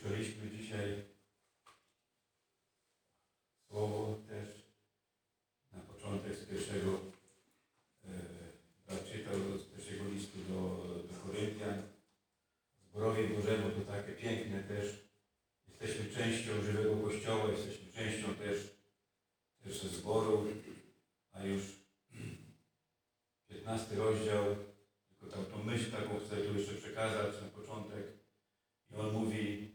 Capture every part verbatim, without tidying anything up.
Usłyszeliśmy dzisiaj słowo też na początek z pierwszego, e, czytał z pierwszego listu do, do Koryntian. Zborowie Bożemu to takie piękne też. Jesteśmy częścią żywego Kościoła, jesteśmy częścią też, też zboru, a już piętnasty rozdział, tylko tam tą myśl taką chcę tu jeszcze przekazać na początek. I on mówi,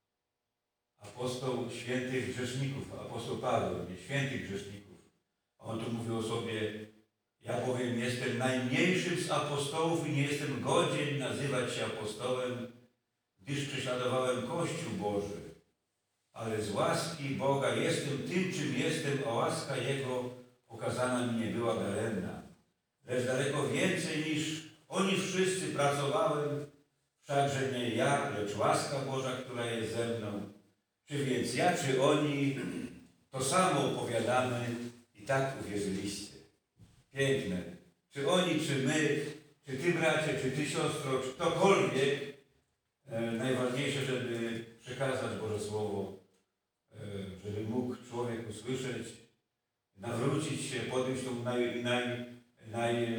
apostoł świętych grzeszników, apostoł Paweł, nie świętych grzeszników. A on tu mówi o sobie, ja bowiem jestem najmniejszym z apostołów i nie jestem godzien nazywać się apostołem, gdyż prześladowałem Kościół Boży. Ale z łaski Boga jestem tym, czym jestem, a łaska Jego okazana mi nie była daremna. Lecz daleko więcej niż oni wszyscy pracowałem, wszakże nie ja, lecz łaska Boża, która jest ze mną. Czy więc ja, czy oni, to samo opowiadamy i tak uwierzyliście. Piękne. Czy oni, czy my, czy ty bracie, czy ty siostro, czy ktokolwiek, e, najważniejsze, żeby przekazać Boże Słowo, e, żeby mógł człowiek usłyszeć, nawrócić się, podjąć tą naj, naj, naj, e,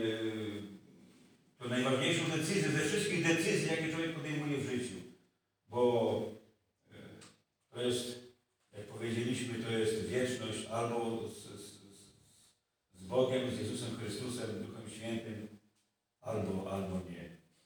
tą najważniejszą decyzję ze wszystkich decyzji, jakie człowiek podejmuje w życiu. Bo to jest, jak powiedzieliśmy, to jest wieczność albo z, z, z Bogiem, z Jezusem Chrystusem, Duchem Świętym, albo, albo nie.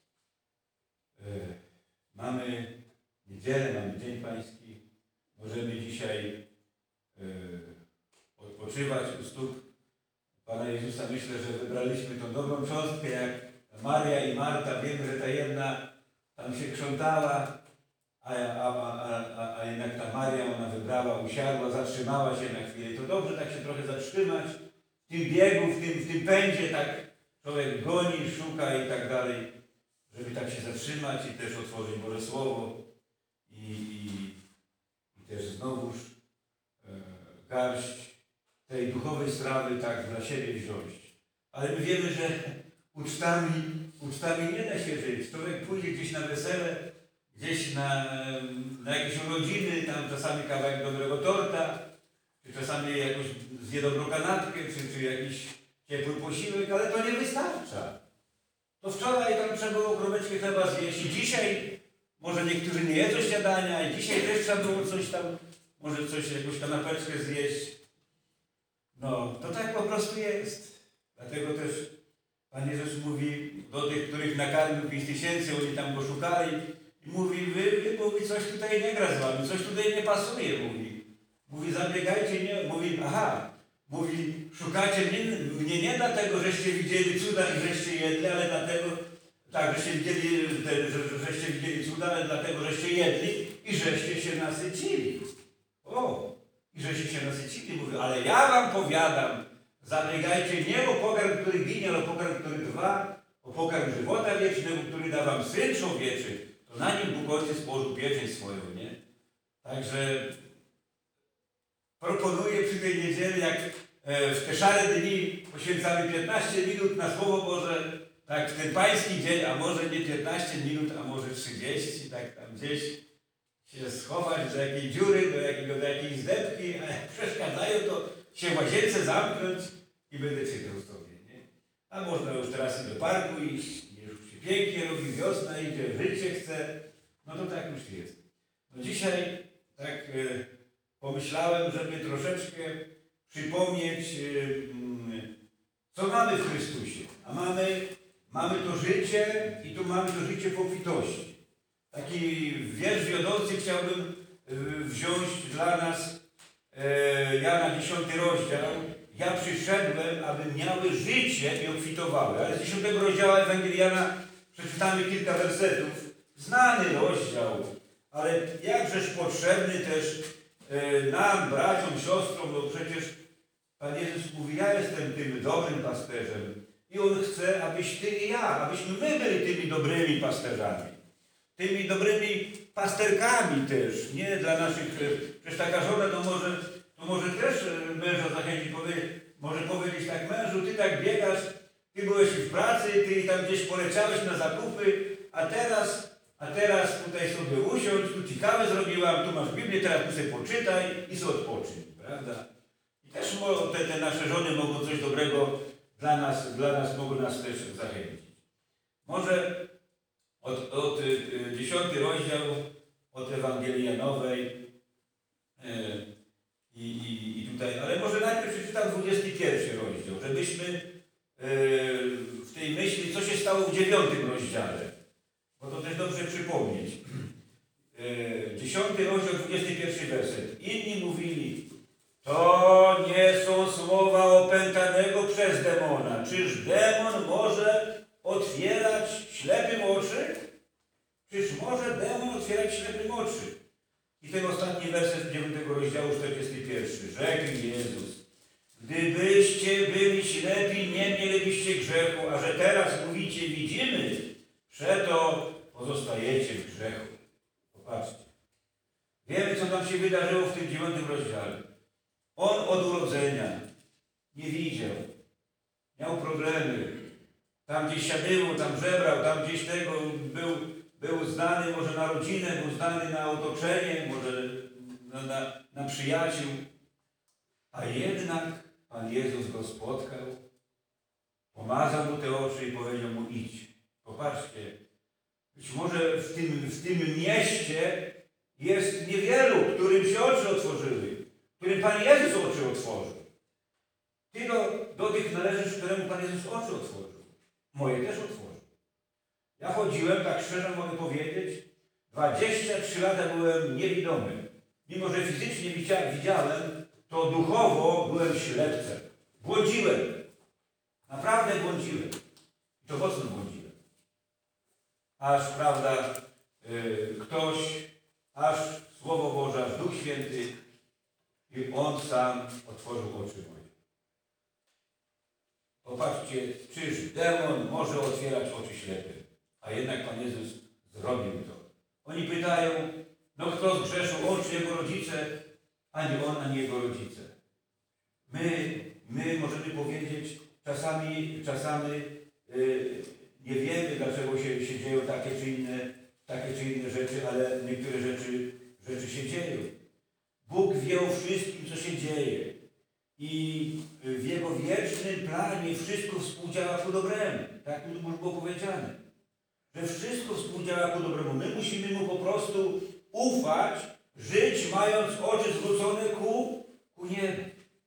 E, mamy niedzielę, mamy Dzień Pański. Możemy dzisiaj e, odpoczywać u stóp Pana Jezusa. Myślę, że wybraliśmy tą dobrą cząstkę, jak Maria i Marta. Wiemy, że ta jedna tam się krzątała, A, a, a, a jednak ta Maria, ona wybrała, usiadła, zatrzymała się na chwilę. I to dobrze tak się trochę zatrzymać w tym biegu, w tym, w tym pędzie, tak człowiek goni, szuka i tak dalej, żeby tak się zatrzymać i też otworzyć Boże Słowo i, i, i też znowuż e, garść tej duchowej strawy tak dla siebie wziąć. Ale my wiemy, że ucztami, ucztami nie da się żyć. Człowiek pójdzie gdzieś na wesele, gdzieś na, na jakieś urodziny, tam czasami kawałek dobrego torta, czy czasami jakąś zje dobrą kanapkę, czy, czy jakiś ciepły posiłek, ale to nie wystarcza. To wczoraj tam trzeba było kromeczkę chleba zjeść i dzisiaj może niektórzy nie jedzą śniadania i dzisiaj też trzeba było coś tam, może coś, jakąś kanapeczkę zjeść. No, to tak po prostu jest. Dlatego też Pan Jezus mówi do tych, których nakarmił pięć tysięcy, oni tam go szukali, i mówi, wy, wy, mówi, coś tutaj nie gra z wami, coś tutaj nie pasuje, mówi. Mówi, zabiegajcie, nie, mówi, aha, mówi, szukacie mnie, mnie nie dlatego, żeście widzieli cuda i żeście jedli, ale dlatego, tak, żeście widzieli, te, że, żeście widzieli cuda, ale dlatego, żeście jedli i żeście się nasycili. O, i żeście się nasycili, mówi, ale ja wam powiadam, zabiegajcie nie o pokarm, który ginie, ale o pokarm, który trwa, o pokarm żywota wiecznego, który da wam Syn Człowieczy. To na nim Bóg Ojciec położył pieczęć swoją, nie? Także proponuję przy tej niedzieli, jak w te szare dni poświęcamy piętnaście minut na Słowo Boże, tak w ten Pański dzień, a może nie piętnaście minut, a może trzydzieści, tak tam gdzieś się schować do jakiej dziury, do, jakiego, do jakiejś zdepki, a jak przeszkadzają, to się w łazience zamknąć i będę czytał sobie, nie? A można już teraz i do parku iść, pięknie robi, wiosna idzie, życie chce, no to tak już jest. No dzisiaj tak e, pomyślałem, żeby troszeczkę przypomnieć, e, co mamy w Chrystusie. A mamy, mamy to życie i tu mamy to życie w obfitości. Taki wiersz wiodący chciałbym e, wziąć dla nas, e, Jana dziesiąty rozdział. Ja przyszedłem, aby miały życie i obfitowały. Ale z dziesiątego rozdziału Ewangelii Jana przeczytamy kilka wersetów. Znany rozdział, ale jakżeż potrzebny też e, nam, braciom, siostrom, bo przecież Pan Jezus mówi, ja jestem tym dobrym pasterzem i On chce, abyś ty i ja, abyśmy my byli tymi dobrymi pasterzami. Tymi dobrymi pasterkami też, nie dla naszych, przecież taka żona to może, to może też męża zachęcić, powie, może powiedzieć tak, mężu, ty tak biegasz, ty byłeś w pracy, ty tam gdzieś poleciałeś na zakupy, a teraz, a teraz tutaj sobie usiądź, tu ci kawę zrobiłam, tu masz Biblię, teraz tu sobie poczytaj i sobie odpocznij, prawda? I też te, te nasze żony mogą coś dobrego dla nas, dla nas mogą nas też zachęcić. Może od, od y, dziesiąty rozdział od Ewangelii Janowej y, i, i tutaj, ale może najpierw przeczytam dwudziesty pierwszy rozdział, żebyśmy y, w tej myśli, co się stało w dziewiątym rozdziale, bo to też dobrze przypomnieć. Y, dziesiąty rozdział, dwudziesty pierwszy werset. Inni mówili, to nie są słowa opętanego przez demona. Czyż demon może otwierać ślepym oczy? Czyż może demon otwierać ślepym oczy? I ten ostatni werset dziewiątego rozdziału, czterdziesty pierwszy. Rzekł Jezus, gdybyście byli ślepi, nie mielibyście grzechu, a że teraz mówicie, widzimy, przeto pozostajecie w grzechu. Popatrzcie. Wiemy, co tam się wydarzyło w tym dziewiątym rozdziale. On od urodzenia nie widział, miał problemy. Tam gdzieś siadyło, tam żebrał, tam gdzieś tego był, był znany może na rodzinę, był znany na otoczenie, może na, na, na przyjaciół. A jednak Pan Jezus go spotkał, pomazał mu te oczy i powiedział mu idź. Popatrzcie, być może w tym, w tym mieście jest niewielu, którym się oczy otworzyły, którym Pan Jezus oczy otworzył. Ty do, do tych należysz, któremu Pan Jezus oczy otworzył. Moje też otworzył. Ja chodziłem, tak szczerze mogę powiedzieć, dwadzieścia trzy lata byłem niewidomy. Mimo że fizycznie widziałem, to duchowo byłem ślepcem. Błądziłem. Naprawdę błądziłem. I to mocno błądziłem. Aż, prawda, yy, ktoś, aż Słowo Boże, aż Duch Święty i On sam otworzył oczy moje. Popatrzcie, czyż demon może otwierać oczy ślepym? A jednak Pan Jezus zrobił to. Oni pytają, no kto zgrzeszył, on czy jego rodzice? Ani on, ani jego rodzice. My, my możemy powiedzieć, czasami, czasami yy, nie wiemy, dlaczego się, się dzieją takie czy, inne, takie czy inne rzeczy, ale niektóre rzeczy, rzeczy się dzieją. Bóg wie o wszystkim, co się dzieje. I w Jego wiecznym planie wszystko współdziała ku dobremu. Tak tu już było powiedziane. Że wszystko współdziała ku dobremu. My musimy Mu po prostu ufać, żyć mając oczy zwrócone ku, ku niebu.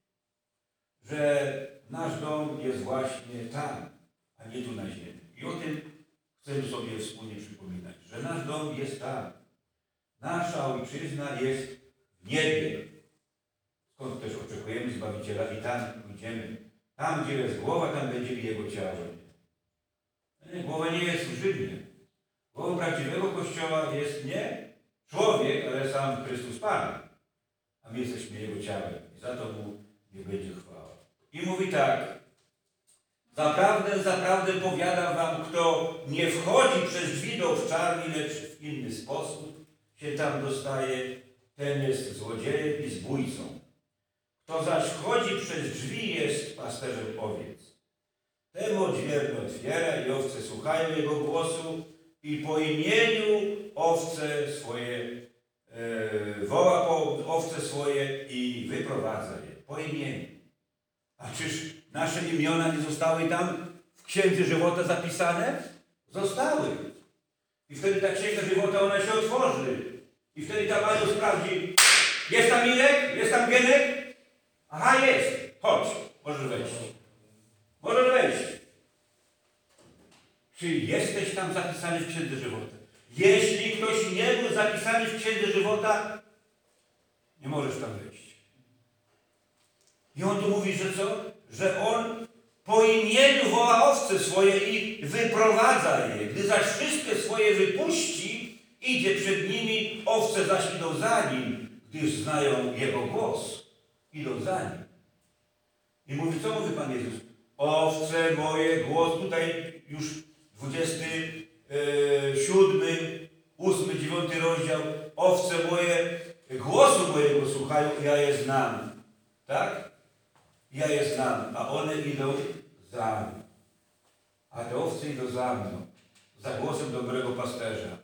Że nasz dom jest właśnie tam, a nie tu na ziemi. I o tym chcemy sobie wspólnie przypominać. Że nasz dom jest tam. Nasza ojczyzna jest w niebie. Skąd też oczekujemy Zbawiciela i tam pójdziemy. Tam, gdzie jest głowa, tam będzie Jego ciało. Głowa nie jest w Rzymie. Głową prawdziwego Kościoła jest nie człowiek, ale sam Chrystus Pan. A my jesteśmy Jego ciałem. I za to Mu nie będzie chwała. I mówi tak. Zaprawdę, zaprawdę powiadam wam, kto nie wchodzi przez drzwi do owczarni, lecz w inny sposób się tam dostaje, ten jest złodziejem i zbójcą. Kto zaś wchodzi przez drzwi, jest pasterzem owiec. Temu odźwierny otwiera i owce słuchają jego głosu i po imieniu owce swoje e, woła po owce swoje i wyprowadza je. Po imieniu. A czyż nasze imiona nie zostały tam w Księdze Żywota zapisane? Zostały. I wtedy ta Księga Żywota, ona się otworzy. I wtedy ta Mario sprawdzi, jest tam Mirek? Jest tam Gienek? Aha, jest. Chodź. Możesz wejść. Możesz wejść. Czy jesteś tam zapisany w Księdze Żywota? Jeśli ktoś nie był zapisany w Księdze Żywota, nie możesz tam wejść. I on tu mówi, że co? Że on po imieniu woła owce swoje i wyprowadza je. Gdy zaś wszystkie swoje wypuści, idzie przed nimi, owce zaś idą za nim, gdyż znają jego głos. Idą za nim. I mówi, co mówi Pan Jezus? Owce moje, głos, tutaj już dwudziesty siódmy, ósmy, dziewiąty rozdział. Owce moje, głosu mojego słuchają, ja je znam. Tak? Ja je znam, a one idą za mną. A te owce idą za mną, za głosem dobrego pasterza.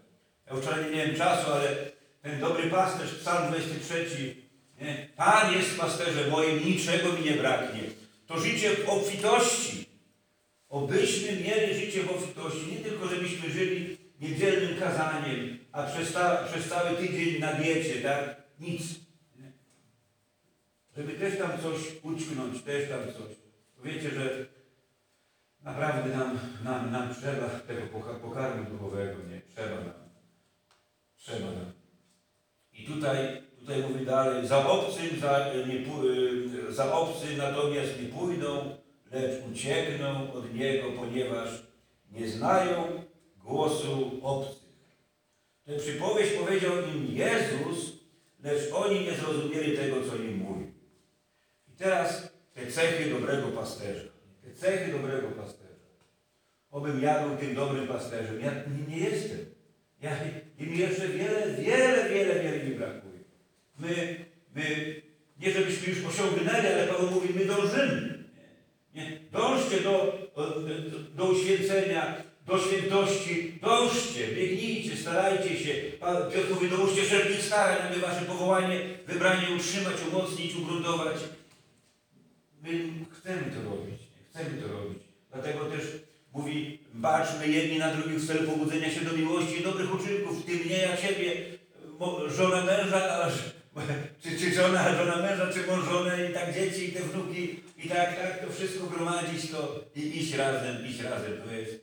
Ja wczoraj nie miałem czasu, ale ten dobry pasterz, Psalm dwudziesty trzeci, nie? Pan jest pasterzem moim, niczego mi nie braknie. To życie w obfitości. Obyśmy mieli życie w obfitości. Nie tylko, żebyśmy żyli niedzielnym kazaniem, a przez, ta, przez cały tydzień na diecie, tak? Nic. Nie? Żeby też tam coś ućknąć, też tam coś. Wiecie, że naprawdę nam, nam, nam trzeba tego pokarmu duchowego, nie? Trzeba nam. Trzeba nam. I tutaj, tutaj mówi dalej, za obcym, za, nie, za obcy natomiast nie pójdą, lecz uciekną od Niego, ponieważ nie znają głosu obcych. Tę przypowieść powiedział im Jezus, lecz oni nie zrozumieli tego, co im mówił. I teraz te cechy dobrego pasterza. Te cechy dobrego pasterza. Obym ja był tym dobrym pasterzem. Ja nie, nie jestem. Ja, I mi jeszcze wiele, wiele, wiele, wiele mi brakuje. My, my, nie żebyśmy już osiągnęli, ale Paweł mówi, my dążymy. Nie? Nie? Dążcie do, do, do uświęcenia, do świętości, dążcie, biegnijcie, starajcie się. Pan Piotr mówi, dołóżcie wszelkich starań, aby wasze powołanie, wybranie utrzymać, umocnić, ugruntować. My chcemy to robić, chcemy to robić. Dlatego też mówi, baczmy jedni na drugich w celu pobudzenia się do miłości i dobrych uczynków, w tym nie ja ciebie, żona męża, czy, czy żona, żona męża, czy mąż żonę i tak dzieci i te wnuki i tak, tak, to wszystko gromadzić to i iść razem, iść razem. To jest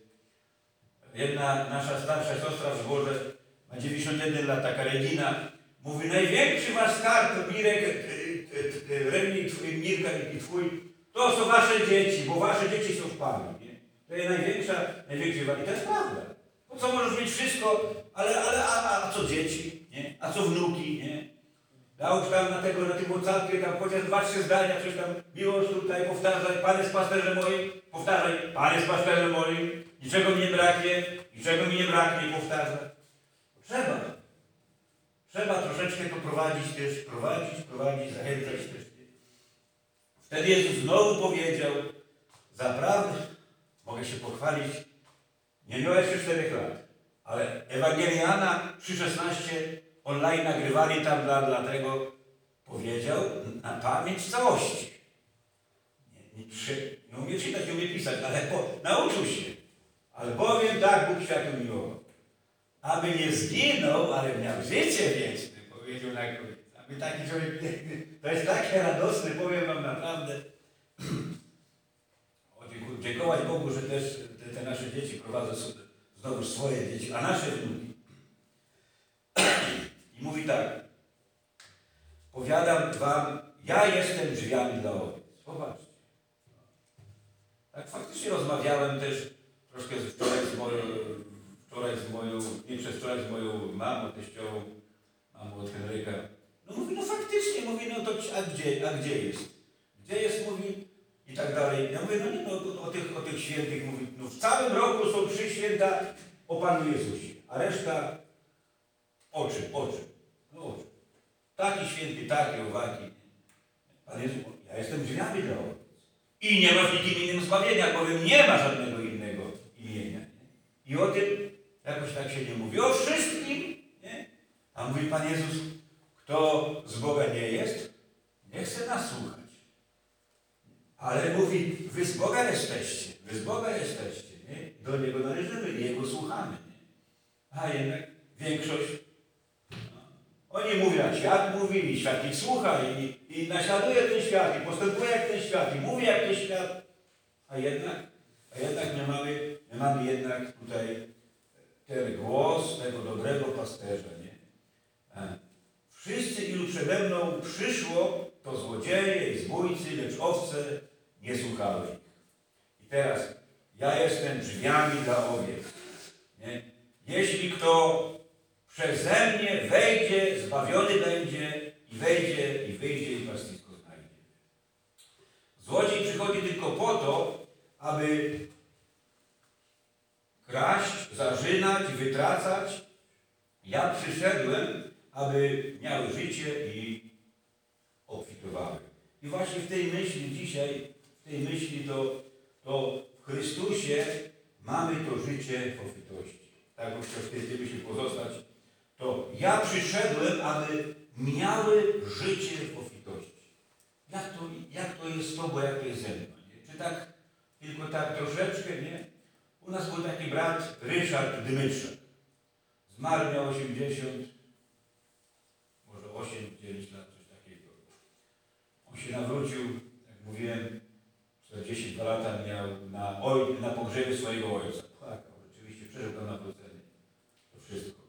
jedna nasza starsza siostra w zborze, ma dziewięćdziesiąt jeden lat, taka Regina, mówi, największy wasz skarb, Mirek, Remi, Mirka i twój, to są wasze dzieci, bo wasze dzieci są w Panu. To jest największa, największa wada. I to jest prawda. Po co możesz mieć wszystko, ale, ale a, a co dzieci, nie? A co wnuki, nie? Dał tam na tego, na tym WhatsAppie, tam chociaż dwa, trzy zdania, coś tam, miłość tutaj, powtarzaj, Pan jest pasterzem moim, powtarzaj, Pan jest pasterzem moim, niczego mi nie braknie, niczego mi nie braknie, powtarzaj. Trzeba. Trzeba troszeczkę to prowadzić też, prowadzić, prowadzić, zachęcać też. Wtedy Jezus znowu powiedział, zaprawdę, mogę się pochwalić, nie miałem jeszcze czterech lat, ale Ewangeliana trzy szesnaście online nagrywali tam dla, dla tego, powiedział na pamięć całości. Nie, nie, trzy, nie umie czytać, nie umie pisać, ale po, nauczył się. Albowiem tak Bóg światu miłował, aby nie zginął, ale miał życie wieczne, powiedział na koniec. Aby taki człowiek, to jest takie radosne, powiem wam naprawdę. Dziękować Bogu, że też te, te nasze dzieci prowadzą sobie znowu swoje dzieci, a nasze wnuki. I mówi tak, powiadam wam, ja jestem drzwiami dla owiec. Popatrzcie. Tak faktycznie rozmawiałem też troszkę wczoraj z moją, wczoraj z moją, nie przez wczoraj z moją mamą, teściową, mamą od Henryka. No mówi, no faktycznie, mówi, no to a gdzie, a gdzie jest? Gdzie jest, mówi, i tak dalej. Ja mówię, no nie, no o tych, o tych świętych mówi, no w całym roku są trzy święta o Panu Jezusie, a reszta o czym, o czym? No o czym? Taki święty, taki, owaki. Pan Jezus, ja jestem drzwiami dla owiec. I nie ma w nikim innym zbawienia, bowiem nie ma żadnego innego imienia. Nie? I o tym jakoś tak się nie mówi. O wszystkim, nie? A mówi Pan Jezus, kto z Boga nie jest, nie chce nas słuchać. Ale mówi, wy z Boga jesteście, wy z Boga jesteście, nie? Do Niego należymy, Jego słuchamy. Nie? A jednak większość, no, oni mówią, jak świat mówi, i świat ich słucha, i, i naśladuje ten świat, i postępuje jak ten świat, i mówi jak ten świat. A jednak, a jednak my mamy, my mamy jednak tutaj ten głos tego dobrego pasterza, nie? A wszyscy, ilu przede mną przyszło, to złodzieje i zbójcy, lecz owce nie słuchały ich. I teraz, ja jestem drzwiami dla owiec. Nie? Jeśli kto przeze mnie wejdzie, zbawiony będzie i wejdzie, i wyjdzie, i pastwisko znajdzie. Złodziej przychodzi tylko po to, aby kraść, zarzynać, wytracać. Ja przyszedłem, aby miały życie i obfitowały. I właśnie w tej myśli dzisiaj, w tej myśli to, to w Chrystusie mamy to życie w obfitości. Tak, bo chcielibyśmy pozostać ja przyszedłem, aby miały życie w obfitości. Jak to, jak to jest z Tobą, jak to jest ze mną? Nie? Czy tak, tylko tak troszeczkę, nie? U nas był taki brat Ryszard Dymyczak. Zmarł, miał osiemdziesiąt, może osiem dziewięć lat, coś takiego. On się nawrócił, jak mówiłem, czterdzieści dwa lata miał na, oj, na pogrzebie swojego ojca. Płakał, rzeczywiście przeżył to nawrócenie. To wszystko.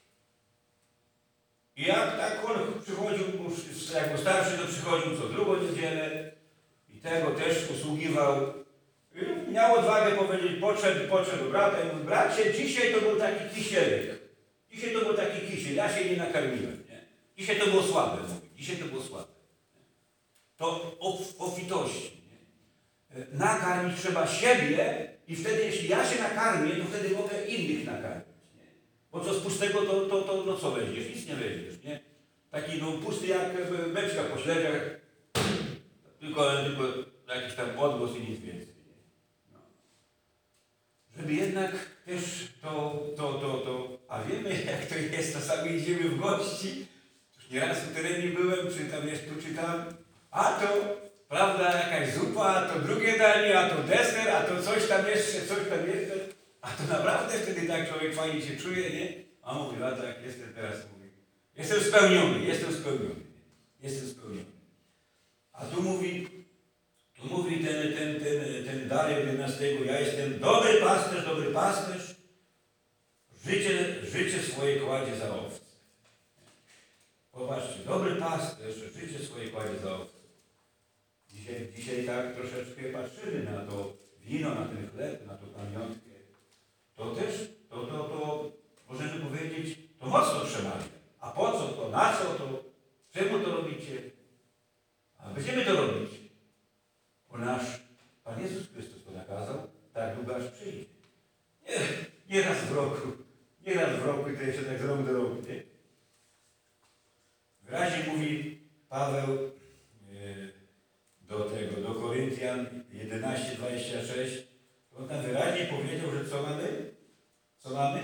I jak tak on przychodził, jak był starszy, to przychodził co drugą niedzielę i tego też usługiwał. I miał odwagę powiedzieć, podszedł, podszedł do brata i mówi, bracie, dzisiaj to był taki kisielek. Dzisiaj to był taki kisiel, ja się nie nakarmiłem. Nie? Dzisiaj to było słabe, mówi. Dzisiaj to było słabe. To o obfitości. Nakarmić trzeba siebie i wtedy, jeśli ja się nakarmię, to wtedy mogę innych nakarmić. Nie? Bo co z pustego, to, to, to no co weźmiesz? Nic nie weźmiesz. Nie? Taki no, pusty jak beczka po śledziach, tylko, tylko jakiś tam odgłos i nic więcej. No. Żeby jednak też to, to, to, to, a wiemy jak to jest, czasami idziemy w gości, już nieraz w terenie byłem, czy tam jest tu, czy tam, a to prawda, jakaś zupa, a to drugie danie, a to deser, a to coś tam jeszcze, coś tam jeszcze. A to naprawdę wtedy tak człowiek fajnie się czuje, nie? A mówi, a tak jestem teraz, mówi, jestem spełniony, jestem spełniony, jestem spełniony. A tu mówi, tu mówi ten, ten, ten, ten Darek jedenastego, ja jestem dobry pasterz, dobry pasterz, życie, życie swoje kładzie za owce. Popatrzcie, dobry pasterz, życie swoje kładzie za owce. Dzisiaj, dzisiaj tak troszeczkę patrzymy na to wino, na ten chleb, na tą pamiątkę. To też, to, to, to możemy powiedzieć, to mocno przemawia. A po co to, na co to, czemu to robicie? A będziemy to robić, bo nasz Pan Jezus Chrystus to nakazał, tak długo aż przyjdzie. Nie, nie raz w roku, nie raz w roku, to jeszcze tak z rąk do roku, nie? Wyraźnie mówi Paweł do tego, do Koryntian jedenaście, dwadzieścia sześć, on tam wyraźnie powiedział, że co mamy? Co mamy?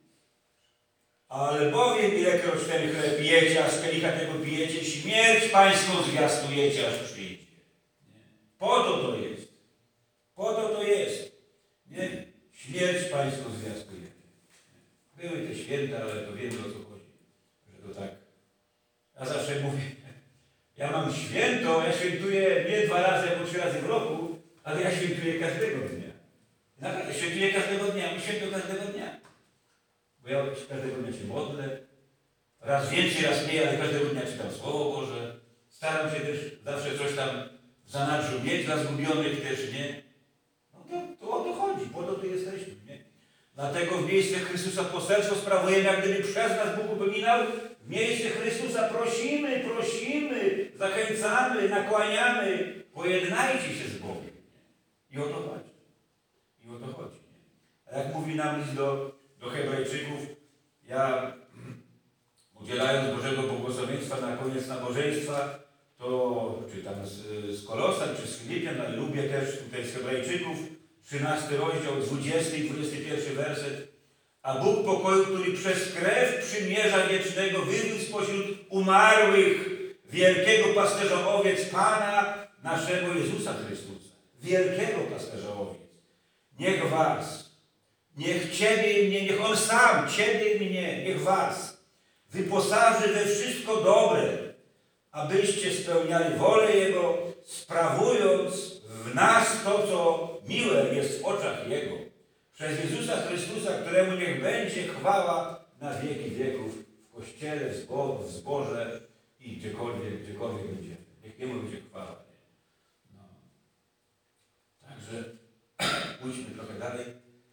Ale bowiem ilekroć ten chleb jecie, a z kielicha tego pijecie, śmierć pańską zwiastujecie, aż przyjdzie. Nie? Po to to jest. Po to to jest. Nie? Śmierć pańską zwiastujecie. Były te święta, ale to wiemy, o co chodzi. Że to tak. Ja zawsze mówię, ja mam święto, ja świętuję nie dwa razy albo trzy razy w roku, ale ja świętuję każdego dnia. Naprawdę, świętuję każdego dnia, mam święto każdego dnia. Bo ja każdego dnia się modlę, raz więcej, raz mniej, ale każdego dnia czytam Słowo Boże. Staram się też zawsze coś tam w zanadrzu mieć dla zgubionych też, nie? No to, to o to chodzi, po to tu jesteśmy, nie? Dlatego w miejsce Chrystusa poselstwo sprawujemy, jak gdyby przez nas Bóg upominał. W miejsce Chrystusa prosimy, prosimy, zachęcamy, nakłaniamy. Pojednajcie się z Bogiem. I o to chodzi. I o to chodzi. A jak mówi nam list do, do Hebrajczyków, ja udzielając Bożego błogosławieństwa na koniec nabożeństwa, to czy tam z, z Kolosan, czy z Filipian, ale lubię też tutaj z Hebrajczyków, trzynasty rozdział, dwudziesty i dwudziesty pierwszy werset. A Bóg pokoju, który przez krew przymierza wiecznego wywiódł spośród umarłych wielkiego pasterza owiec Pana naszego Jezusa Chrystusa. Wielkiego pasterza owiec. Niech was, niech Ciebie i mnie, niech On sam, Ciebie i mnie, niech was wyposaży we wszystko dobre, abyście spełniali wolę Jego, sprawując w nas to, co miłe jest w oczach Jego. Przez Jezusa Chrystusa, któremu niech będzie chwała na wieki wieków w Kościele, w, zbo w zborze i gdziekolwiek, gdziekolwiek będzie. Niech Jemu będzie chwała. No. Także pójdźmy trochę dalej.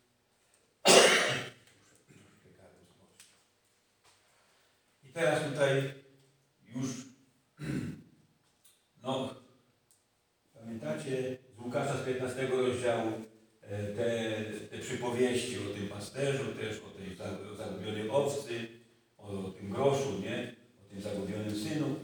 I teraz tutaj już no, pamiętacie z Łukasza z piętnastego rozdziału Te, te przypowieści o tym pasterzu, też o tej zagubionej owcy, o tym groszu, nie? O tym zagubionym synu.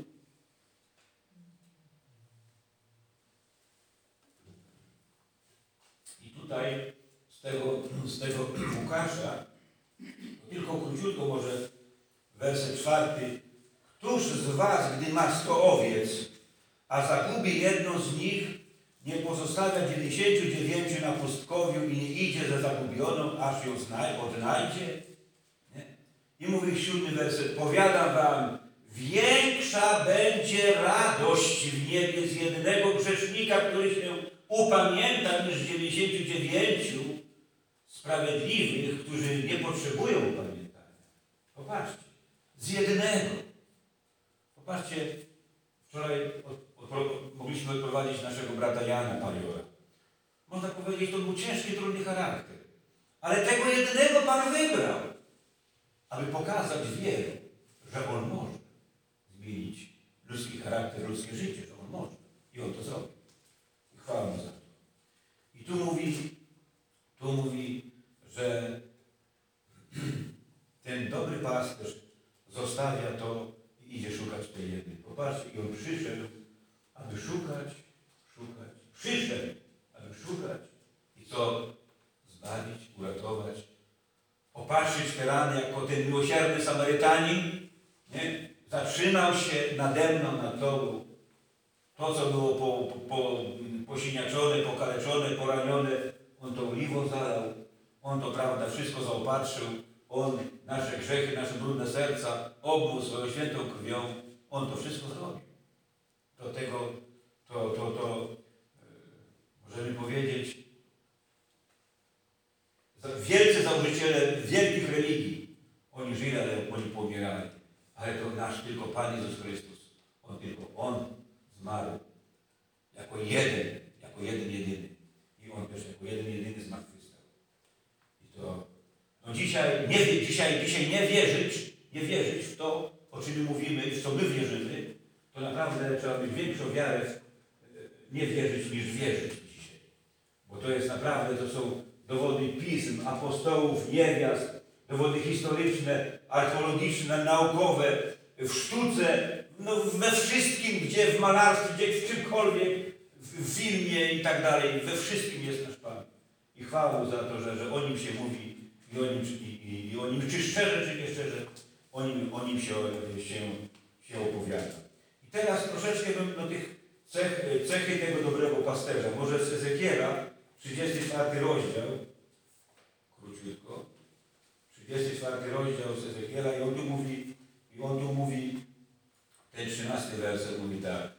I tutaj z tego, z tego Łukasza, tylko króciutko może werset czwarty. Któż z was, gdy ma sto owiec, a zagubi jedną z nich, nie pozostawia dziewięćdziesięciu dziewięciu na pustkowiu i nie idzie za zagubioną, aż ją odnajdzie? Nie? I mówi siódmy werset. Powiadam wam, większa będzie radość w niebie z jednego grzesznika, który się upamięta, niż dziewięćdziesięciu dziewięciu sprawiedliwych, którzy nie potrzebują upamiętania. Popatrzcie. Z jednego. Popatrzcie, wczoraj od, od, od, mogliśmy odprowadzić naszego brata Jana Pariora. Można powiedzieć, to był ciężki, trudny charakter. Ale tego jednego Pan wybrał, aby pokazać wielu, że On może zmienić ludzki charakter, ludzkie życie, że On może. I On to zrobił. I chwała Mu za to. I tu mówi, tu mówi, że ten dobry pasterz zostawia to i idzie szukać tej jednej. Popatrzcie, i on przyszedł, aby szukać, szukać. Przyszedł, aby szukać. I co? Zbawić, uratować. Opatrzyć te rany, jako ten miłosierny Samarytanin. Nie? Zatrzymał się nade mną, nad tobą. To, co było po, po, po, posiniaczone, pokaleczone, poranione, on to oliwą zalał. On to, prawda, wszystko zaopatrzył. On nasze grzechy, nasze brudne serca obmył swoją świętą krwią. On to wszystko zrobił. Do tego, to, to, to e, możemy powiedzieć, wielcy założyciele wielkich religii, oni żyli, ale oni pomierali. Ale to nasz tylko Pan Jezus Chrystus. On tylko, On zmarł jako jeden, jako jeden jedyny. I On też jako jeden jedyny zmartwychwstał. I to, no dzisiaj nie, dzisiaj, dzisiaj nie wierzyć, nie wierzyć w to, o czym mówimy, w co my wierzymy, to naprawdę trzeba mieć większą wiarę w nie wierzyć niż wierzyć dzisiaj. Bo to jest naprawdę, to są dowody pism, apostołów, niewiast, dowody historyczne, archeologiczne, naukowe, w sztuce, no we wszystkim, gdzie w malarstwie, gdzie w czymkolwiek, w filmie i tak dalej, we wszystkim jest nasz Pan. I chwała Mu za to, że, że o Nim się mówi i o Nim, i, i, i o nim czy szczerze, czy nie szczerze, o Nim, o nim się, się, się opowiada. I teraz troszeczkę do, do tych cech, cechy tego dobrego pasterza. Może z Ezekiela, trzydziesty czwarty rozdział, króciutko, trzydziesty czwarty rozdział z Ezekiela i on tu mówi, i on tu mówi, ten trzynasty werset mówi tak.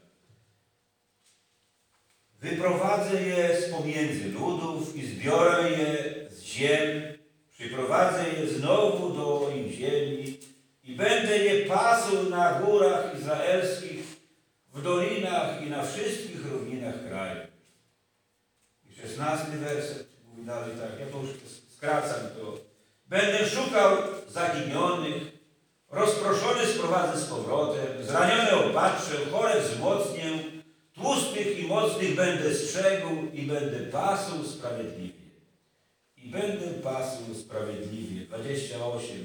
Wyprowadzę je z pomiędzy ludów i zbiorę je z ziem, przyprowadzę je znowu do ich ziemi i będę je pasł na górach izraelskich, w dolinach i na wszystkich równinach kraju. I szesnasty werset mówi dalej tak, ja to już skracam to. Będę szukał zaginionych, rozproszony sprowadzę z powrotem, zranione opatrzę, chore wzmocnię, tłustych i mocnych będę strzegł i będę pasł sprawiedliwie. I będę pasł sprawiedliwie. dwadzieścia osiem.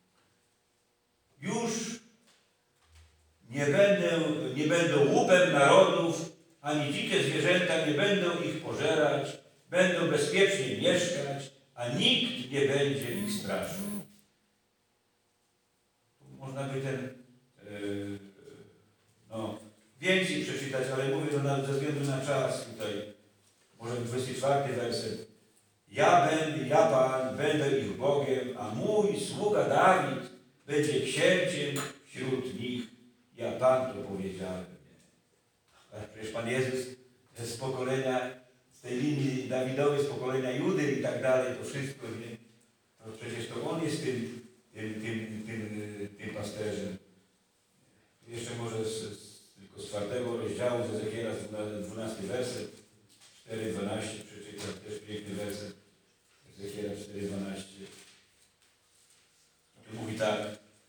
Już nie będę, nie będę łupem narodów, ani dzikie zwierzęta nie będą ich pożerać, będą bezpiecznie mieszkać, a nikt nie będzie ich straszył. Można by ten yy, no, więcej przeczytać, ale mówię to na, ze względu na czas tutaj. Może dwudziesty czwarty werset. Ja będę, ja Pan, będę ich Bogiem, a mój sługa Dawid będzie księciem wśród nich. Ja Pan to powiedziałem. Nie? Przecież Pan Jezus z pokolenia, z tej linii Dawidowej, z pokolenia Judy i tak dalej, to wszystko, nie? To przecież to On jest tym, tym, tym, tym, tym pasterzem. Jeszcze może z, z, tylko z czwartego rozdziału z Ezekiela, dwunasty werset, cztery dwanaście, przeczytam też piękny werset. Ezekiela cztery dwanaście. Tu mówi tak.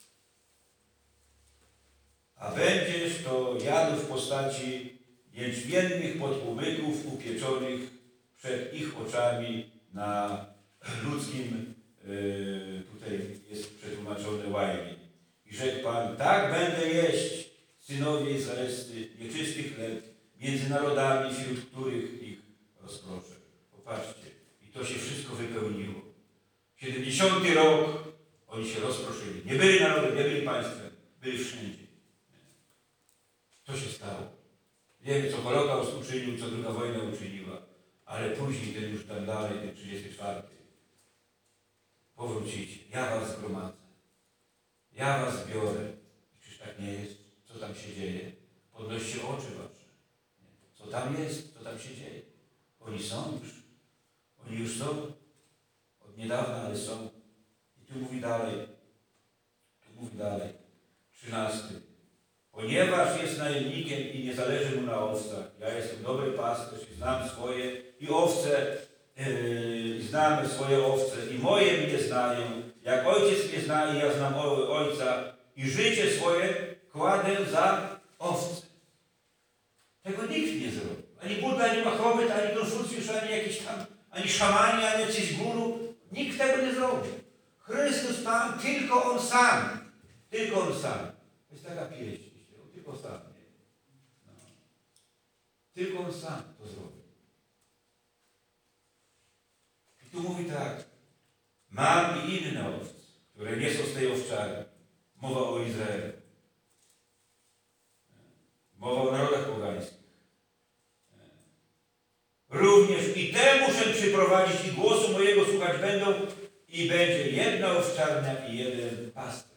A będziesz to jadł w postaci jęczmiennych podpłomyków upieczonych przed ich oczami na ludzkim, yy, tutaj jest przetłumaczone łajnie. I rzekł Pan, tak będę jeść, synowie izraelscy, nieczysty chleb, między narodami, wśród których ich rozproszę. Popatrzcie, i to się wszystko wypełniło. siedemdziesiąty rok, oni się rozproszyli. rozproszyli. Nie byli narodem, nie byli państwem, byli wszędzie. Co się stało? Wiemy, co Holokaust uczynił, co druga wojna uczyniła, ale później ten już tam dalej, ten trzydziesty czwarty. Powrócicie, ja was zgromadzę, ja was biorę. Czyż tak nie jest? Co tam się dzieje? Podnoście oczy wasze. Co tam jest? Co tam się dzieje? Oni są już. Oni już są. Od niedawna, ale są. I tu mówi dalej. Tu mówi dalej. Trzynasty. Ponieważ jest najemnikiem i nie zależy mu na owcach. Ja jestem dobry pasterz i znam swoje i owce, yy, znamy swoje owce i moje mnie znają. Jak ojciec mnie zna i ja znam ojca i życie swoje kładę za owce. Tego nikt nie zrobi. Ani Buddha, ani Mahomet, ani Konfucjusz, ani jakiś tam, ani szamani, ani jakiś guru. Nikt tego nie zrobi. Chrystus Pan, tylko On sam. Tylko On sam. To jest taka pieśń. Tylko sam. Nie? No. Tylko On sam to zrobi. I tu mówi tak. Mam i inne owce, które nie są z tej owczary. Mowa o Izraelu. Mowa o narodach pogańskich. Również i te muszę przyprowadzić i głosu mojego słuchać będą i będzie jedna owczarnia i jeden pasterz.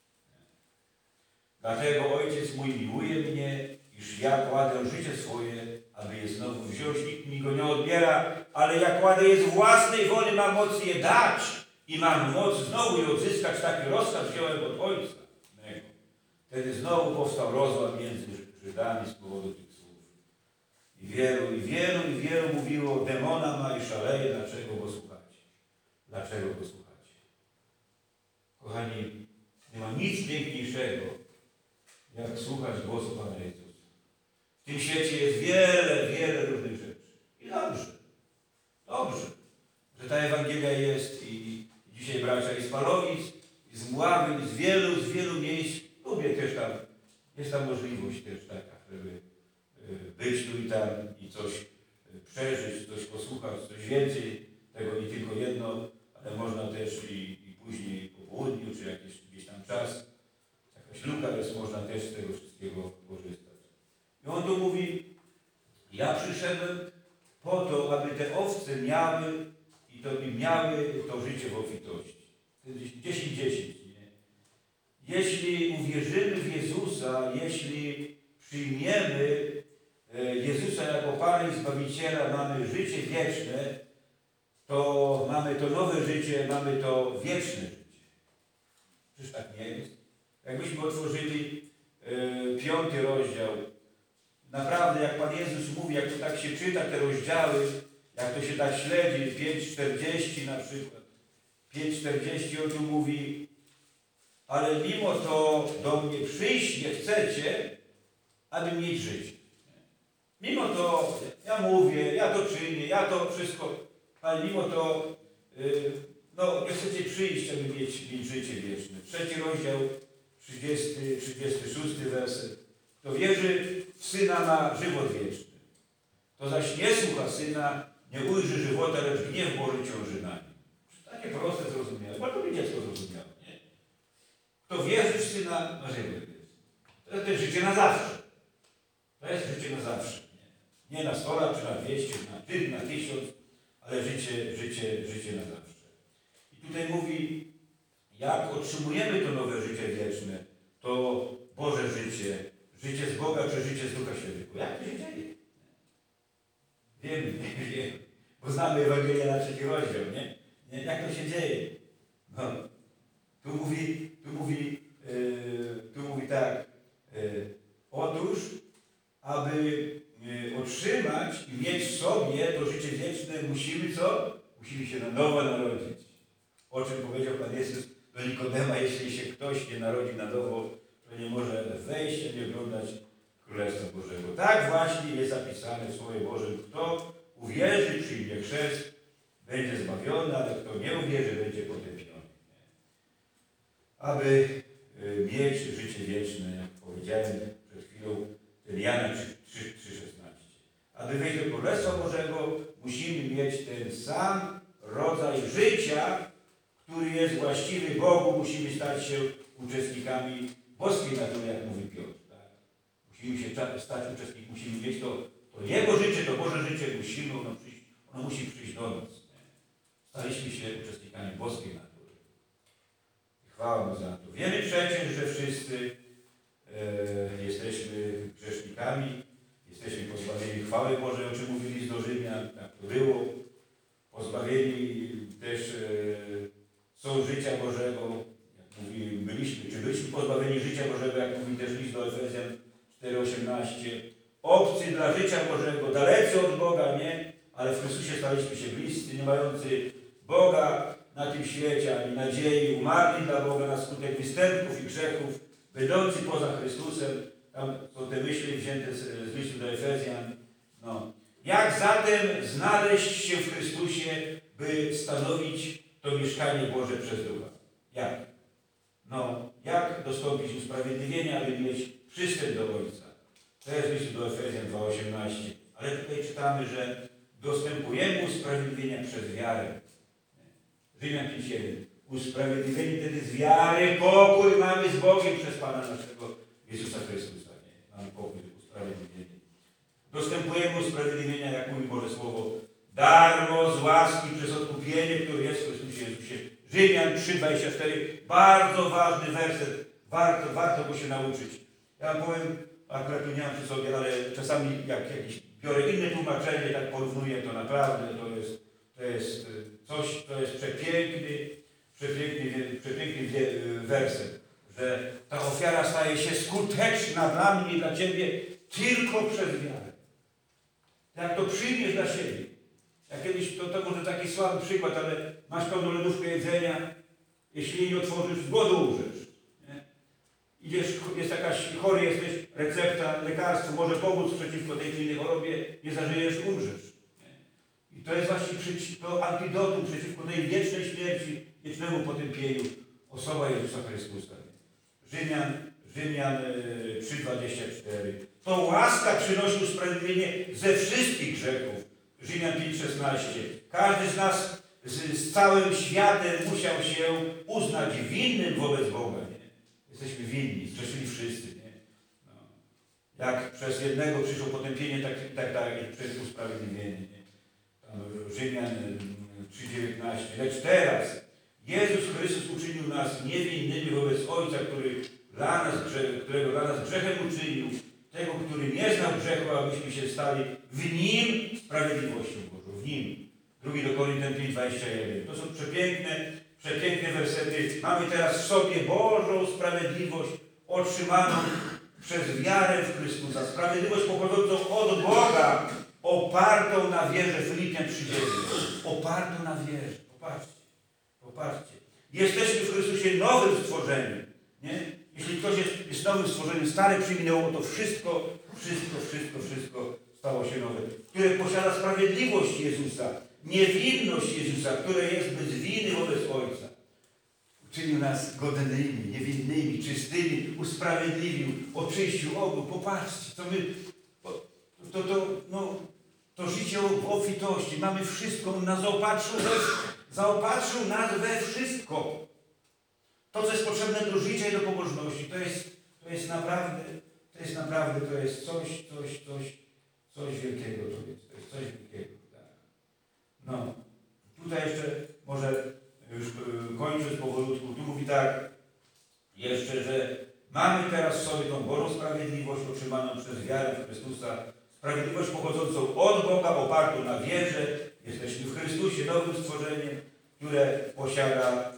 Dlatego Ojciec mój miłuje mnie, iż ja kładę życie swoje, aby je znowu wziąć. Nikt mi go nie odbiera, ale ja kładę je z własnej woli, mam moc je dać i mam moc znowu je odzyskać. Taki rozkaz wziąłem od Ojca. Wtedy znowu powstał rozłam między Żydami z powodu tych słów. I wielu, i wielu, i wielu mówiło, demona ma i szaleje, dlaczego go słuchacie? Dlaczego go słuchacie? Kochani, nie ma nic piękniejszego, jak słuchać głosu Pana Jezusa. W tym świecie jest wiele, wiele różnych rzeczy. I dobrze, dobrze, że ta Ewangelia jest i, i dzisiaj bracia i z Palowic, i z Mławy, i z wielu, z wielu miejsc. Lubię też tam, jest tam możliwość też taka, żeby być tu i tam i coś przeżyć, coś posłuchać, coś więcej, tego nie tylko jedno, ale można też i, i później po południu, czy jakiś gdzieś tam czas, jakaś luka jest, można też z tego wszystkiego korzystać. I on tu mówi, ja przyszedłem po to, aby te owce miały i to i miały to życie w obfitości. dziesięć dziesięć. Jeśli uwierzymy w Jezusa, jeśli przyjmiemy Jezusa jako Pana i Zbawiciela, mamy życie wieczne, to mamy to nowe życie, mamy to wieczne życie. Czyż tak nie jest? Jakbyśmy otworzyli y, piąty rozdział, naprawdę jak Pan Jezus mówi, jak to tak się czyta te rozdziały, jak to się tak śledzi, pięć czterdzieści na przykład, pięć czterdzieści on tu mówi, ale mimo to do mnie przyjść nie chcecie, aby mieć życie. Mimo to ja mówię, ja to czynię, ja to wszystko, ale mimo to yy, no, nie chcecie przyjść, aby mieć, mieć życie wieczne. Trzeci rozdział, trzydziesty, trzydziesty szósty werset. Kto wierzy w Syna ma żywot wieczny. Kto zaś nie słucha Syna, nie ujrzy żywota, lecz gniew Boży ciąży na nim. Takie proste, zrozumiałe. Bardzo by dziecko zrozumiało. Kto wierzy w Syna, ma żywot wieczny. To jest życie na zawsze. To jest życie na zawsze. Nie, nie na sto lat, czy na dwieście, na tysiąc, na tysiąc, ale życie, życie, życie na zawsze. I tutaj mówi, jak otrzymujemy to nowe życie wieczne, to Boże życie, życie z Boga, czy życie z Ducha Świętego. Jak to się dzieje? Wiemy, wiemy, bo znamy Ewangelię na trzeci rozdział, nie? nie? Jak to się dzieje? No. Tu mówi, tu mówi, yy, tu mówi tak, yy, otóż, aby yy, otrzymać i mieć w sobie to życie wieczne, musimy co? Musimy się na nowo narodzić. O czym powiedział Pan Jezus do Nikodema, jeśli się ktoś nie narodzi na nowo, to nie może wejść i oglądać Królestwa Bożego. Tak właśnie jest zapisane w Słowie Bożym. Kto uwierzy, przyjmie chrzest, będzie zbawiony, ale kto nie uwierzy, będzie potępiony. Aby y, mieć życie wieczne, jak powiedziałem przed chwilą, ten Jana trzy szesnaście. Aby wejść do Królestwa Bożego, musimy mieć ten sam rodzaj życia, który jest właściwy Bogu, musimy stać się uczestnikami boskiej natury, jak mówi Piotr. Tak? Musimy się stać uczestnikami, musimy mieć to, to Jego życie, to Boże życie, musimy, ono, przyjść, ono musi przyjść do nas. Nie? Staliśmy się uczestnikami boskiej natury. Chwała Mu za to. Wiemy przecież, że wszyscy e, jesteśmy grzesznikami, jesteśmy pozbawieni chwały Bożej, o czym mówili list do Rzymian, tak to było. Pozbawieni też e, są życia Bożego, jak mówi, byliśmy, czy byliśmy pozbawieni życia Bożego, jak mówi też list do Efezjan cztery osiemnaście. Obcy dla życia Bożego, dalecy od Boga, nie? Ale w Chrystusie staliśmy się bliscy, nie mający Boga na tym świecie, ani nadziei, umarli dla Boga na skutek występków i grzechów, będący poza Chrystusem. Tam są te myśli wzięte z, z listu do Efezjan. No. Jak zatem znaleźć się w Chrystusie, by stanowić to mieszkanie Boże przez Ducha? Jak? No, jak dostąpić usprawiedliwienia, aby mieć przystęp do Ojca? To jest list do Efezjan dwa osiemnaście. Ale tutaj czytamy, że dostępujemy usprawiedliwienia przez wiarę. Rzymian pięć jeden. Usprawiedliwieni wtedy z wiary, pokój mamy z Bogiem przez Pana naszego Jezusa Chrystusa. Nie? Mamy pokój, usprawiedliwieni. Dostępujemy usprawiedliwienia, jak mówi Boże Słowo, darmo z łaski przez odkupienie, które jest w Chrystusie Jezusie. Rzymian trzy dwadzieścia cztery. Bardzo ważny werset. Warto, warto go się nauczyć. Ja wam powiem, akurat tu nie mam przy sobie, ale czasami jak jakieś biorę inne tłumaczenie, tak porównuję, to naprawdę to jest, to jest coś, to jest przepiękny, przepiękny, przepiękny werset, że ta ofiara staje się skuteczna dla mnie i dla Ciebie tylko przez wiarę. Jak to przyjmiesz dla siebie. Ja kiedyś, to, to może taki słaby przykład, ale masz pełną lodówkę jedzenia, jeśli jej nie otworzysz, z głodu umrzesz. Nie? Idziesz, jest jakaś, chory jesteś, recepta, lekarstwo może pomóc przeciwko tej innej chorobie, nie zażyjesz, umrzesz. Nie? I to jest właśnie przy, to antidotum przeciwko tej wiecznej śmierci, wiecznemu potępieniu, osoba Jezusa Chrystusa. Rzymian, Rzymian trzy dwadzieścia cztery. To łaska przynosi usprawiedliwienie ze wszystkich grzechów. Rzymian pięć szesnaście. Każdy z nas z, z całym światem musiał się uznać winnym wobec Boga. Nie? Jesteśmy winni, zgrzeszyli wszyscy. Nie? No. Jak przez jednego przyszło potępienie, tak, tak, tak i przez usprawiedliwienie. Nie? Tam Rzymian trzy dziewiętnaście. Lecz teraz Jezus Chrystus uczynił nas niewinnymi wobec Ojca, który dla nas, którego dla nas grzechem uczynił, tego, który nie znał grzechu, abyśmy się stali w Nim sprawiedliwością Bożą. W Nim. Drugi do Koryntian pięć dwadzieścia jeden. To są przepiękne, przepiękne wersety. Mamy teraz w sobie Bożą sprawiedliwość otrzymaną przez wiarę w Chrystusa. Sprawiedliwość pochodzącą od Boga, opartą na wierze. Filipian trzy dziewięć. Opartą na wierze. Popatrzcie. Popatrzcie. Jesteśmy w Chrystusie nowym stworzeniem. Nie? Jeśli ktoś jest, jest nowym stworzeniem, stare przyminęło, to wszystko, wszystko, wszystko, wszystko stało się nowe. Które posiada sprawiedliwość Jezusa, niewinność Jezusa, które jest bez winy wobec Ojca. Uczynił nas godnymi, niewinnymi, czystymi, usprawiedliwił, oczyścił ogół. Popatrzcie, co my, to, to, no, to życie w obfitości. Mamy wszystko, on nas zaopatrzył, we, zaopatrzył nas we wszystko. To, co jest potrzebne do życia i do pobożności, to jest, to jest naprawdę, to jest naprawdę, to jest coś, coś, coś, coś wielkiego to jest. To jest coś wielkiego. Tak. No, tutaj jeszcze może już kończąc powolutku, tu mówi tak, jeszcze, że mamy teraz w sobie tą Bożą sprawiedliwość otrzymaną przez wiarę w Chrystusa, sprawiedliwość pochodzącą od Boga, opartą na wierze. Jesteśmy w Chrystusie nowym stworzeniem, które posiada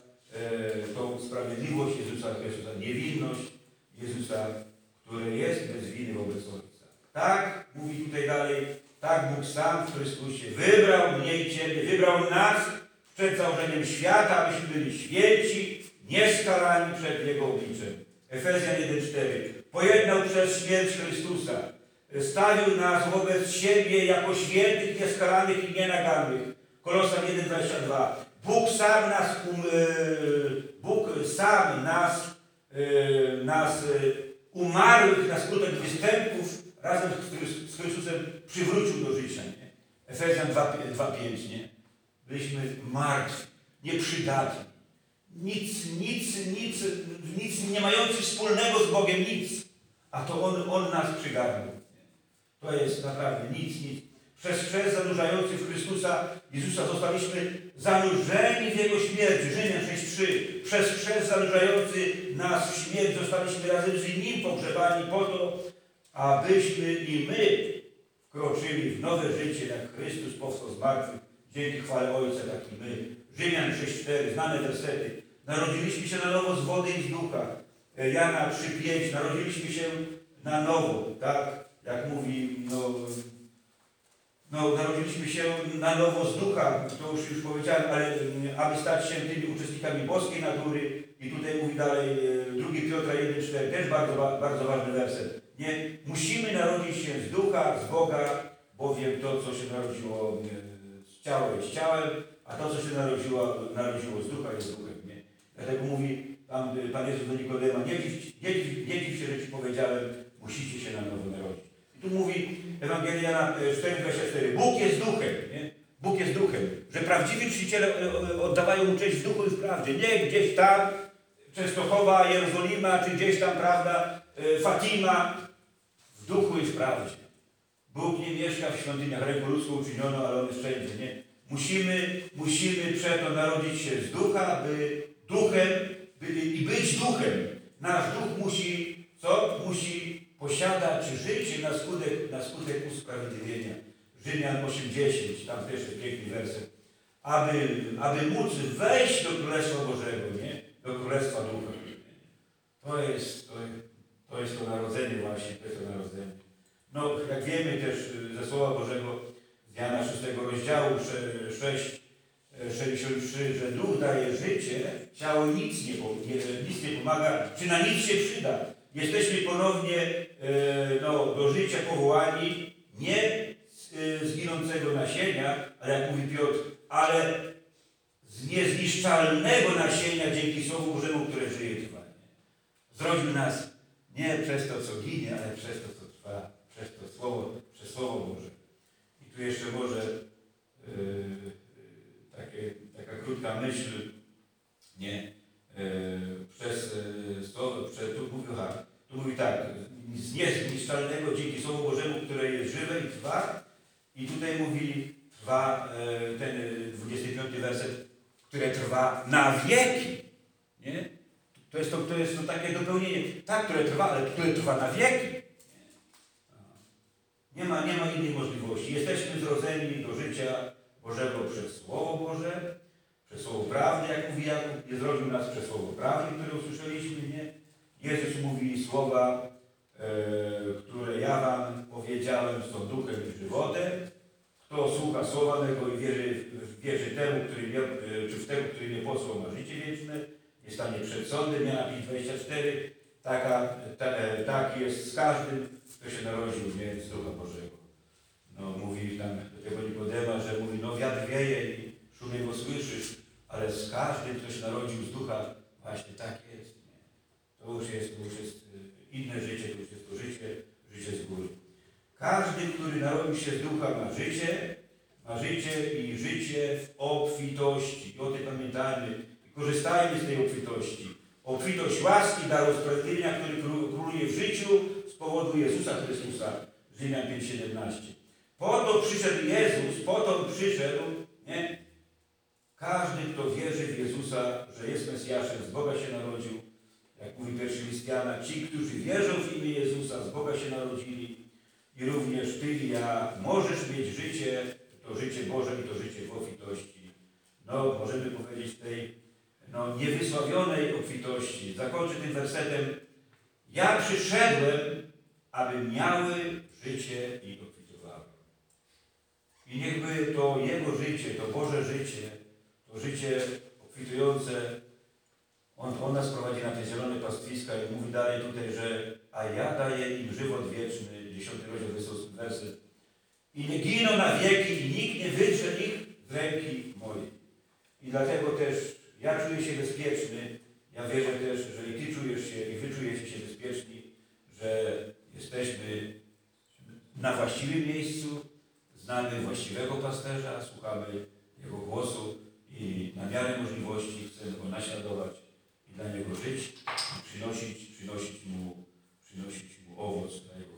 tą sprawiedliwość Jezusa Chrystusa, niewinność Jezusa, który jest bez winy wobec Ojca. Tak, mówi tutaj dalej, tak Bóg sam w Chrystusie wybrał mnie i Ciebie, wybrał nas przed założeniem świata, abyśmy byli święci, nieskalani przed Jego obliczem. Efezjan jeden cztery. Pojednał przez śmierć Chrystusa. Stawił nas wobec siebie jako świętych, nieskalanych i nienagannych. Kolosan jeden dwadzieścia dwa. Bóg sam nas, um, Bóg sam nas, nas umarłych na skutek występów razem z Chrystusem przywrócił do życia. Nie? Efezjan dwa pięć. Nie? Byliśmy martwi, nieprzydatni. nic, nic, nic, nic nie mający wspólnego z Bogiem, nic. A to On, on nas przygarnął. To jest naprawdę nic, nic. Przez chrzest zanurzający w Chrystusa Jezusa zostaliśmy zanurzeni w Jego śmierci. Rzymian sześć trzy. Przez chrzest zanurzający nas w śmierć zostaliśmy razem z Nim pogrzebani po to, abyśmy i my wkroczyli w nowe życie, jak Chrystus powstał z martwych. Dzięki chwale Ojca, tak i my. Rzymian sześć cztery. Znane wersety. Narodziliśmy się na nowo z wody i z ducha. Jana trzy pięć. Narodziliśmy się na nowo, tak? Jak mówi, no... No, narodziliśmy się na nowo z ducha, to już, już powiedziałem, ale aby stać się tymi uczestnikami boskiej natury. I tutaj mówi dalej drugi Piotra jeden cztery, też bardzo, bardzo ważny werset. Nie? Musimy narodzić się z ducha, z Boga, bowiem to, co się narodziło z ciała jest ciałem, a to, co się narodziło, narodziło z ducha jest duchem. Nie? Dlatego mówi tam Pan Jezus do Nikodema, nie dziw, nie, dziw, nie dziw się, że Ci powiedziałem, musicie się na nowo narodzić. I tu mówi Ewangelia Jana cztery dwadzieścia cztery. Bóg jest duchem, nie? Bóg jest duchem. Że prawdziwi czciciele oddawają mu cześć w duchu i w prawdzie. Nie gdzieś tam, Częstochowa, Jerozolima, czy gdzieś tam, prawda, Fatima. W duchu i w prawdzie. Bóg nie mieszka w świątyniach, ręką ludzką uczyniono, ale On jest wszędzie, nie? Musimy, musimy przeto narodzić się z ducha, by duchem, by, i być duchem. Nasz duch musi, co? Musi posiadać życie na skutek, na skutek usprawiedliwienia. Rzymian osiem dziesięć, tam też jest piękny werset. Aby, aby móc wejść do Królestwa Bożego, nie? Do Królestwa Ducha. To jest to, to jest to narodzenie właśnie, to jest to narodzenie. No, jak wiemy też ze Słowa Bożego, z Jana szóstego rozdziału sześć sześćdziesiąt trzy, że Duch daje życie, ciało nic nie, nie, nic nie pomaga, czy na nic się przyda. Jesteśmy ponownie e, no, do życia powołani nie z, e, z ginącego nasienia, ale jak mówi Piotr, ale z niezniszczalnego nasienia dzięki Słowu Bożemu, które żyje i trwa. Zrodził nas nie przez to, co ginie, ale przez to, co trwa, przez to Słowo, przez Słowo Boże. I tu jeszcze może e, takie, taka krótka myśl, nie? Przez słowo, przez, tu, mówi, aha, tu mówi tak, z niezniszczalnego dzięki Słowu Bożemu, które jest żywe i trwa. I tutaj mówi, trwa ten dwudziesty piąty werset, które trwa na wieki. Nie? To jest to, to jest to takie dopełnienie, tak, które trwa, ale które trwa na wieki. Nie ma, nie ma innej możliwości. Jesteśmy zrodzeni do życia Bożego przez Słowo Boże, przez Słowo Prawdy, jak mówi Jakub, nie zrodził nas przez Słowo Prawdy, które usłyszeliśmy, nie? Jezus mówi słowa, e, które ja wam powiedziałem, są duchem i żywotem. Kto słucha słowa mego i wierzy, wierzy temu, który mnie, czy w tego, który mnie posłał, ma życie wieczne, nie stanie przed sądem. Jana pięć dwadzieścia cztery. Taka, ta, e, tak jest z każdym, kto się narodził, nie, z Ducha Bożego. No, mówi tam do tego Nikodema, że mówi, no wiatr wieje i szum jego słyszysz, ale z każdym, kto się narodził z Ducha, właśnie tak jest. Nie? To już jest, to już jest inne życie, to już jest to życie, życie z góry. Każdy, który narodził się z Ducha, ma życie, ma życie i życie w obfitości. I o tym pamiętajmy i korzystajmy z tej obfitości. Obfitość łaski, daru sprawiedliwienia, który króluje w życiu z powodu Jezusa Chrystusa. Rzymian pięć siedemnaście. Po to przyszedł Jezus, po to przyszedł, nie? Każdy, kto wierzy w Jezusa, że jest Mesjaszem, z Boga się narodził, jak mówi pierwszy list Jana, ci, którzy wierzą w imię Jezusa, z Boga się narodzili i również ty i ja możesz mieć życie, to życie Boże i to życie w obfitości. No, możemy powiedzieć tej no, niewysławionej obfitości. Zakończę tym wersetem. Ja przyszedłem, aby miały życie i obfitowały. I niechby to Jego życie, to Boże życie, to życie obfitujące, On, on nas prowadzi na te zielone pastwiska i mówi dalej tutaj, że a ja daję im żywot wieczny, dziesiąty rozdział, werset. I nie giną na wieki i nikt nie wytrze ich z ręki mojej. I dlatego też ja czuję się bezpieczny. Ja wierzę też, że i Ty czujesz się, i Wy czujecie się bezpieczni, że jesteśmy na właściwym miejscu, znamy właściwego pasterza, słuchamy Jego głosu i na miarę możliwości chcemy Go naśladować przynosić, przynosić mu, przynosić mu owoc na jego